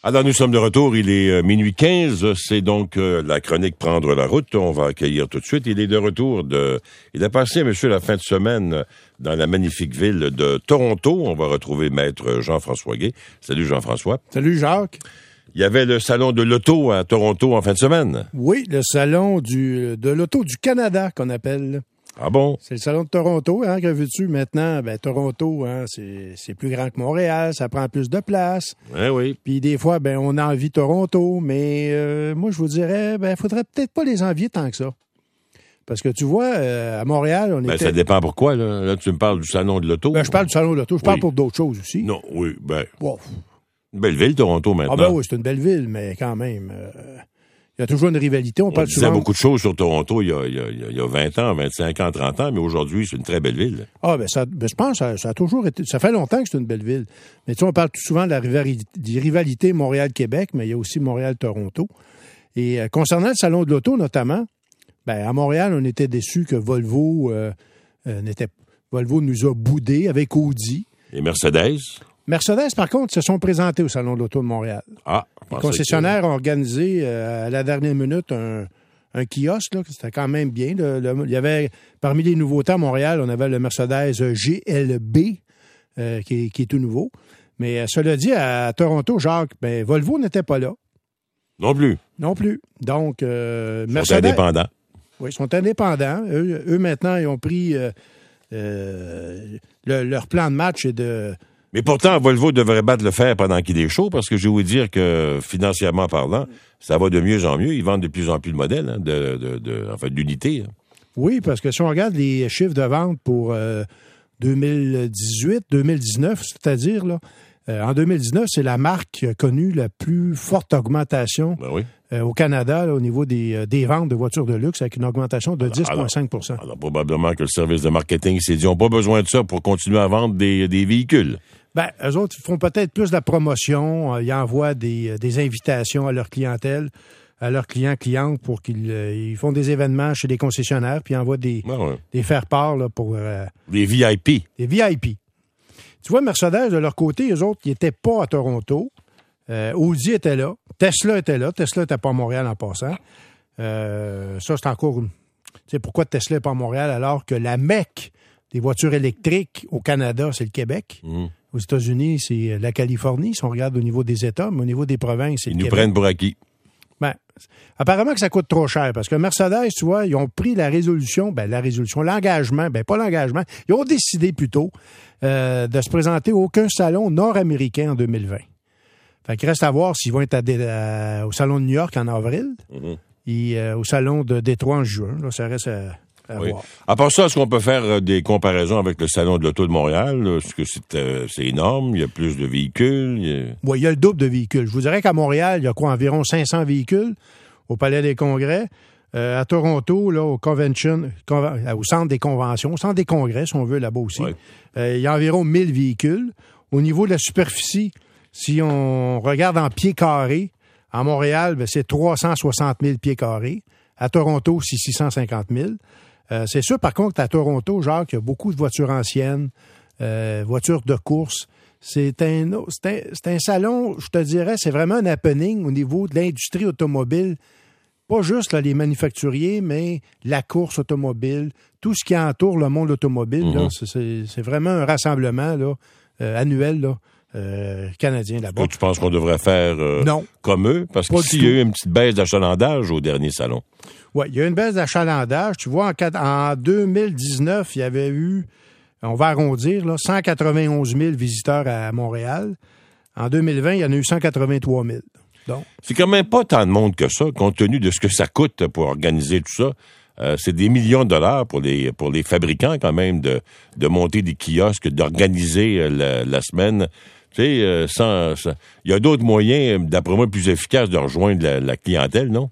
Alors, nous sommes de retour. Il est minuit 15. C'est donc la chronique Prendre la route. On va accueillir tout de suite. Il est de retour il a passé, monsieur, la fin de semaine dans la magnifique ville de Toronto. On va retrouver maître Jean-François Guay. Salut, Jean-François. Salut, Jacques. Il y avait le salon de l'auto à Toronto en fin de semaine. Oui, le salon de l'auto du Canada qu'on appelle. Ah bon? C'est le salon de Toronto, que veux-tu maintenant? Toronto, c'est plus grand que Montréal, ça prend plus de place. Oui. Puis des fois, on envie Toronto, mais moi, je vous dirais, faudrait peut-être pas les envier tant que ça. Parce que tu vois, à Montréal, on était... Ça dépend pourquoi, là. Là, tu me parles du salon de l'auto. Je parle du salon de l'auto. Je parle pour d'autres choses aussi. Non, oui, Wow. Une belle ville, Toronto, maintenant. Ah oui, c'est une belle ville, mais quand même... il y a toujours une rivalité. On parle disait souvent... beaucoup de choses sur Toronto il y a 20 ans, 25 ans, 30 ans, mais aujourd'hui, c'est une très belle ville. Je pense que ça a toujours été... Ça fait longtemps que c'est une belle ville. Mais tu sais, on parle souvent de la rivalité Montréal-Québec, mais il y a aussi Montréal-Toronto. Et concernant le salon de l'auto, notamment, à Montréal, on était déçus que Volvo nous a boudés avec Audi. Et Mercedes? Mercedes, par contre, se sont présentés au salon de l'auto de Montréal. Ah, les concessionnaires ont organisé à la dernière minute un kiosque, là, c'était quand même bien. Il y avait, parmi les nouveautés à Montréal, on avait le Mercedes GLB, qui est tout nouveau. Mais cela dit, à Toronto, Jacques, Volvo n'était pas là. Non plus. Donc, Mercedes... Mercedes... Ils sont indépendants. Oui, ils sont indépendants. Eux maintenant, ils ont pris leur plan de match et de... Mais pourtant, Volvo devrait battre le fer pendant qu'il est chaud, parce que je vais vous dire que, financièrement parlant, ça va de mieux en mieux. Ils vendent de plus en plus de modèles, d'unités. Oui, parce que si on regarde les chiffres de vente pour 2018, 2019, c'est-à-dire, là, en 2019, c'est la marque qui a connu la plus forte augmentation au Canada là, au niveau des ventes de voitures de luxe, avec une augmentation de 10,5 %. Alors, probablement que le service de marketing s'est dit, on n'a pas besoin de ça pour continuer à vendre des véhicules. Eux autres, ils font peut-être plus de la promotion. Ils envoient des invitations à leur clientèle, à leurs clientes pour qu'ils font des événements chez des concessionnaires, puis ils envoient des faire-part là, pour... des VIP. Des VIP. Tu vois, Mercedes, de leur côté, eux autres, ils n'étaient pas à Toronto. Audi était là. Tesla était là. Tesla n'était pas à Montréal en passant. Ça, c'est encore... Tu sais, pourquoi Tesla n'est pas à Montréal alors que la Mecque des voitures électriques au Canada, c'est le Québec. Aux États-Unis, c'est la Californie, si on regarde au niveau des États, mais au niveau des provinces, c'est le Québec. Ils nous prennent pour acquis. Apparemment que ça coûte trop cher, parce que Mercedes, tu vois, ils ont pris l'engagement, pas l'engagement, ils ont décidé plutôt de se présenter à aucun salon nord-américain en 2020. Fait qu'il reste à voir s'ils vont être au salon de New York en avril et au salon de Détroit en juin. Là, ça reste à voir. À part ça, est-ce qu'on peut faire des comparaisons avec le salon de l'auto de Montréal? Est-ce que c'est énorme? Il y a plus de véhicules? Oui, il y a le double de véhicules. Je vous dirais qu'à Montréal, il y a environ 500 véhicules au Palais des Congrès. À Toronto, là, au Centre des conventions, au Centre des congrès, si on veut, là-bas aussi, il y a environ 1000 véhicules. Au niveau de la superficie, si on regarde en pieds carrés, à Montréal, c'est 360 000 pieds carrés. À Toronto, c'est 650 000. C'est sûr, par contre, à Toronto, Jacques, il y a beaucoup de voitures anciennes, voitures de course. C'est un salon, je te dirais, c'est vraiment un happening au niveau de l'industrie automobile. Pas juste là, les manufacturiers, mais la course automobile, tout ce qui entoure le monde automobile. Là, c'est vraiment un rassemblement là, annuel là, canadien là-bas. Est-ce que tu penses qu'on devrait faire comme eux? Parce qu'il y a eu une petite baisse d'achalandage au dernier salon. Oui, il y a eu une baisse d'achalandage. Tu vois, en 2019, il y avait eu, on va arrondir, là, 191 000 visiteurs à Montréal. En 2020, il y en a eu 183 000. Donc, c'est quand même pas tant de monde que ça, compte tenu de ce que ça coûte pour organiser tout ça. C'est des millions de dollars pour les fabricants quand même de monter des kiosques, d'organiser la semaine. Tu sais, il y a d'autres moyens, d'après moi, plus efficaces de rejoindre la clientèle, non?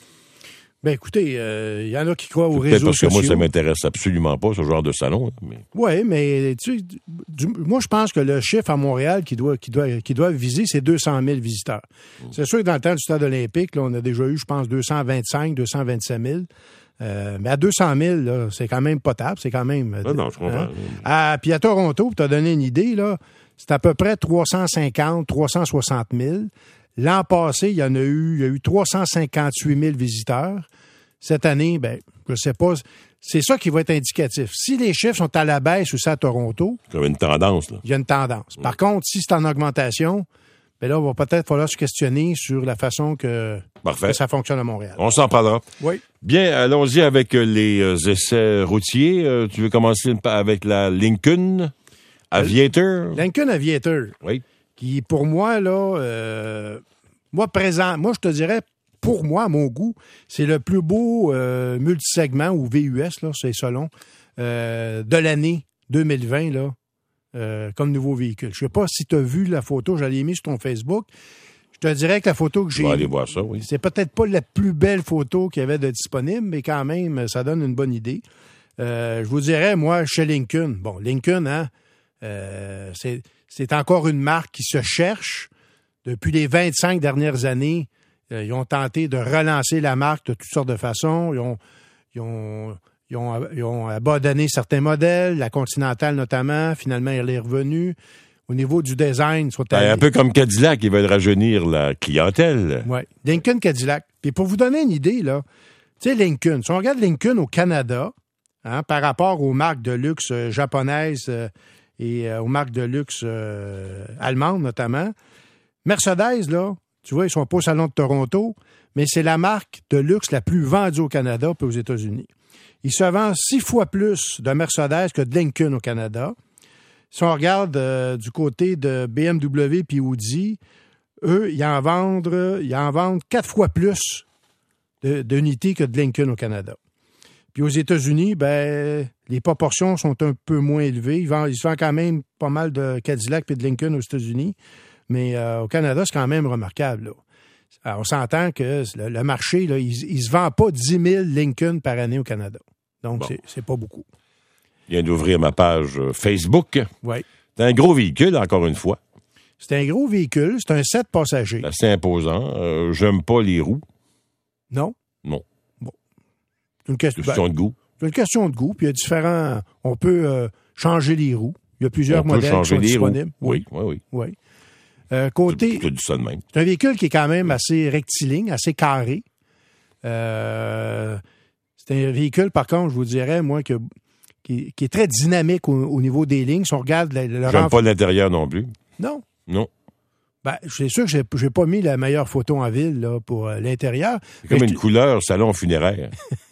Écoutez, il y en a qui croient aux réseaux sociaux. Parce que moi, ça m'intéresse absolument pas, ce genre de salon. Oui, mais tu sais, moi, je pense que le chiffre à Montréal qui doit viser, c'est 200 000 visiteurs. C'est sûr que dans le temps du stade olympique, là, on a déjà eu, je pense, 225, 227 000. Mais à 200 000, là, c'est quand même potable. C'est quand même... non, je comprends. Puis à Toronto, pour te donner une idée, là, c'est à peu près 350, 360 000. L'an passé, il y a eu 358 000 visiteurs. Cette année, je sais pas. C'est ça qui va être indicatif. Si les chiffres sont à la baisse aussi à Toronto. Il y a une tendance, là. Il y a une tendance. Par contre, si c'est en augmentation, là, il va peut-être falloir se questionner sur la façon que ça fonctionne à Montréal. On s'en parlera. Oui. Bien, allons-y avec les essais routiers. Tu veux commencer avec la Lincoln Aviator? Lincoln Aviator. Oui. Qui, pour moi, là, moi, je te dirais, pour moi, à mon goût, c'est le plus beau multisegment, ou VUS, là, c'est selon, de l'année 2020, là, comme nouveau véhicule. Je sais pas si tu as vu la photo, je l'ai mise sur ton Facebook. Je te dirais que la photo que j'ai... On va aller voir ça, oui. C'est peut-être pas la plus belle photo qu'il y avait de disponible, mais quand même, ça donne une bonne idée. Je vous dirais, moi, chez Lincoln, Lincoln, hein, c'est encore une marque qui se cherche. Depuis les 25 dernières années, ils ont tenté de relancer la marque de toutes sortes de façons. Ils ont abandonné certains modèles, la Continental notamment. Finalement, elle est revenue. Au niveau du design, un peu comme Cadillac, ils veulent rajeunir la clientèle. Oui. Lincoln Cadillac. Puis pour vous donner une idée, là, tu sais, Lincoln, si on regarde Lincoln au Canada, hein, par rapport aux marques de luxe japonaises et aux marques de luxe allemandes notamment, Mercedes, là, tu vois, ils sont pas au Salon de Toronto, mais c'est la marque de luxe la plus vendue au Canada et aux États-Unis. Il se vend 6 fois plus de Mercedes que de Lincoln au Canada. Si on regarde du côté de BMW puis Audi, eux, ils en vendent 4 fois plus d'unités que de Lincoln au Canada. Puis aux États-Unis, les proportions sont un peu moins élevées. Ils vendent quand même pas mal de Cadillac et de Lincoln aux États-Unis. Mais au Canada, c'est quand même remarquable, là. Alors, on s'entend que le marché, là, il se vend pas 10 000 Lincoln par année au Canada. Donc, c'est pas beaucoup. Je viens d'ouvrir ma page Facebook. Oui. C'est un gros véhicule, encore une fois. C'est un gros véhicule. C'est un 7 passagers. C'est assez imposant. J'aime pas les roues. Non? Non. Bon. C'est une question de goût. C'est une question de goût. Puis il y a différents... On peut changer les roues. Il y a plusieurs modèles qui sont disponibles. Oui. Côté... Tu dis ça de même. C'est un véhicule qui est quand même assez rectiligne, assez carré. C'est un véhicule, par contre, je vous dirais, moi, qui est très dynamique au niveau des lignes. Si on regarde J'aime pas l'intérieur non plus. Non? Non. C'est sûr que j'ai pas mis la meilleure photo en ville là, pour l'intérieur. C'est comme une couleur salon funéraire.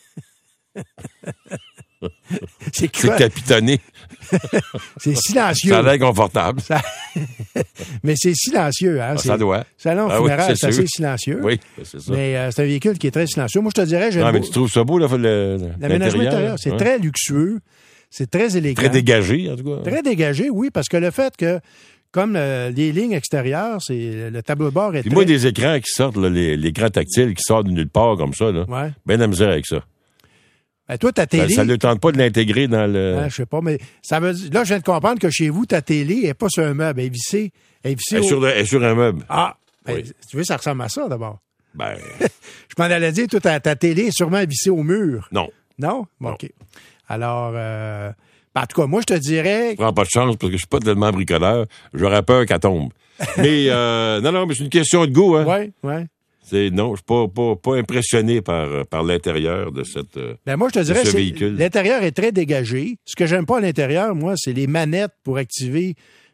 C'est capitonné. C'est silencieux. Ça a l'air confortable. Mais c'est silencieux. Hein? Ça doit. Salon funéraire, c'est assez silencieux. Oui, c'est ça. Mais c'est un véhicule qui est très silencieux. Moi, je te dirais... mais tu trouves ça beau, l'aménagement intérieur? C'est très luxueux. C'est très élégant. Très dégagé, en tout cas. Très dégagé, oui, parce que le fait que, comme les lignes extérieures, le tableau de bord est moi, des écrans qui sortent, là, l'écran tactile qui sort de nulle part comme ça, là, ben de la misère avec ça. Toi, ta télé... Ça ne tente pas de l'intégrer dans le... Je sais pas, mais ça veut dire... Là, je viens de comprendre que chez vous, ta télé n'est pas sur un meuble, elle est vissée. Elle est sur un meuble. Ah! Oui. Tu veux, ça ressemble à ça, d'abord. Je m'en allais dire, toi, ta télé est sûrement vissée au mur. Non. Non? Bon, OK. Alors, en tout cas, moi, je te dirais... Je prends pas de chance parce que je suis pas tellement bricoleur. J'aurais peur qu'elle tombe. Mais, non, mais c'est une question de goût, hein. Oui. Non, je suis pas impressionné par l'intérieur de cette moi, je te dirais, ce véhicule. L'intérieur est très dégagé. Ce que j'aime pas à l'intérieur, moi, c'est les manettes pour activer...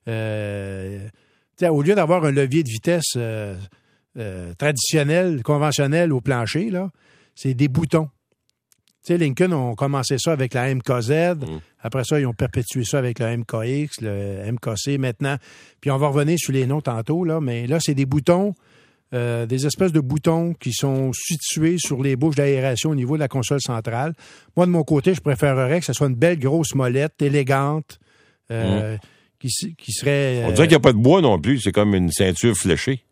au lieu d'avoir un levier de vitesse traditionnel, conventionnel au plancher, là, c'est des boutons. Tu sais, Lincoln ont commencé ça avec la MKZ. Après ça, ils ont perpétué ça avec le MKX, le MKC maintenant. Puis on va revenir sur les noms tantôt, là. Mais là, c'est des boutons, des espèces de boutons qui sont situés sur les bouches d'aération au niveau de la console centrale. Moi, de mon côté, je préférerais que ce soit une belle grosse molette, élégante, qui serait... On dirait qu'il n'y a pas de bois non plus. C'est comme une ceinture fléchée.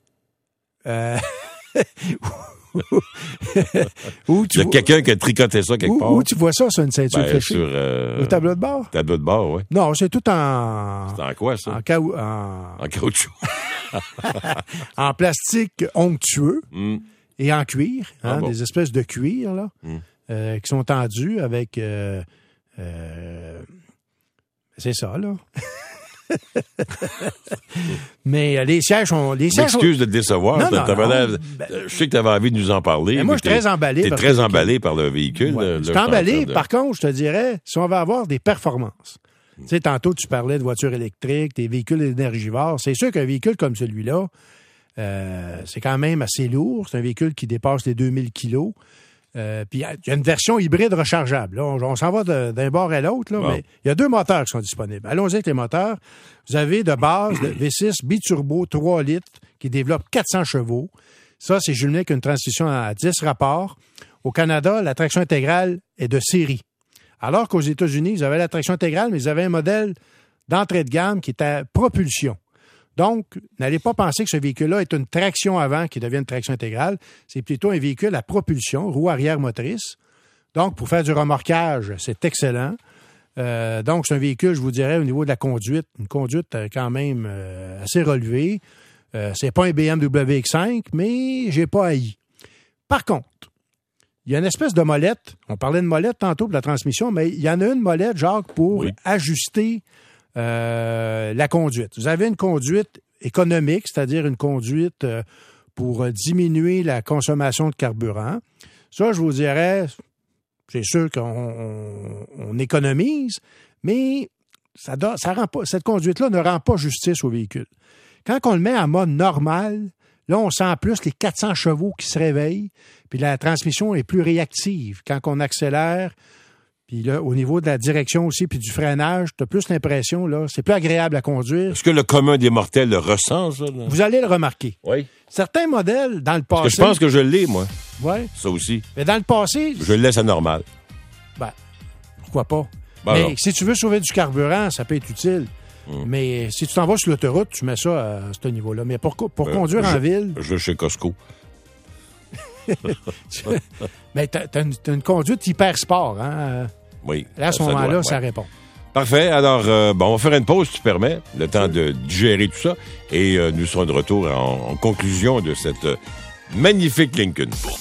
Il y a quelqu'un qui a tricoté ça quelque part. Où tu vois ça sur une ceinture fléchée? Sur au tableau de bord? Tableau de bord, oui. Non, c'est tout en... C'est en quoi, ça? En caoutchouc. En plastique onctueux et en cuir. Des espèces de cuir, là, qui sont tendus avec... c'est ça, là. Mais les sièges sont... M'excuse de te décevoir. Non, je sais que tu avais envie de nous en parler. Mais moi, je suis très emballé. Tu es très emballé par le véhicule. Ouais, je suis emballé. Par contre, je te dirais, si on va avoir des performances. Tu sais, tantôt, tu parlais de voitures électriques, des véhicules énergivores. C'est sûr qu'un véhicule comme celui-là, c'est quand même assez lourd. C'est un véhicule qui dépasse les 2000 kilos. Puis il y a une version hybride rechargeable. Là, on s'en va d'un bord à l'autre, là, mais il y a 2 moteurs qui sont disponibles. Allons-y avec les moteurs. Vous avez de base le V6 biturbo 3 litres qui développe 400 chevaux. Ça, c'est jumelé avec une transmission à 10 rapports. Au Canada, la traction intégrale est de série. Alors qu'aux États-Unis, vous avez la traction intégrale, mais vous avez un modèle d'entrée de gamme qui est à propulsion. Donc, n'allez pas penser que ce véhicule-là est une traction avant qui devient une traction intégrale. C'est plutôt un véhicule à propulsion, roue arrière motrice. Donc, pour faire du remorquage, c'est excellent. Donc, c'est un véhicule, je vous dirais, au niveau de la conduite, une conduite quand même assez relevée. C'est pas un BMW X5, mais j'ai pas haï. Par contre, il y a une espèce de molette. On parlait de molette tantôt pour la transmission, mais il y en a une molette, Jacques, pour ajuster la conduite. Vous avez une conduite économique, c'est-à-dire une conduite pour diminuer la consommation de carburant. Ça, je vous dirais, c'est sûr qu'on économise, mais ça rend pas, cette conduite-là ne rend pas justice au véhicule. Quand on le met en mode normal, là, on sent plus les 400 chevaux qui se réveillent, puis la transmission est plus réactive. Quand on accélère, puis là, au niveau de la direction aussi, puis du freinage, tu as plus l'impression, là, c'est plus agréable à conduire. Est-ce que le commun des mortels le ressent, ça? Là? Vous allez le remarquer. Oui. Certains modèles, dans le passé... Parce que je pense que je l'ai, moi. Oui. Ça aussi. Mais dans le passé... Je le laisse à normal. Ben, pourquoi pas? Ben mais non. si tu veux sauver du carburant, ça peut être utile. Mais si tu t'en vas sur l'autoroute, tu mets ça à ce niveau-là. Mais pour conduire en ville... Je vais chez Costco. Mais t'as une conduite hyper sport, hein? Oui. Là, à ce moment-là, ça répond. Parfait. Alors, on va faire une pause, si tu permets, le temps de digérer tout ça. Et nous serons de retour en conclusion de cette magnifique Lincoln.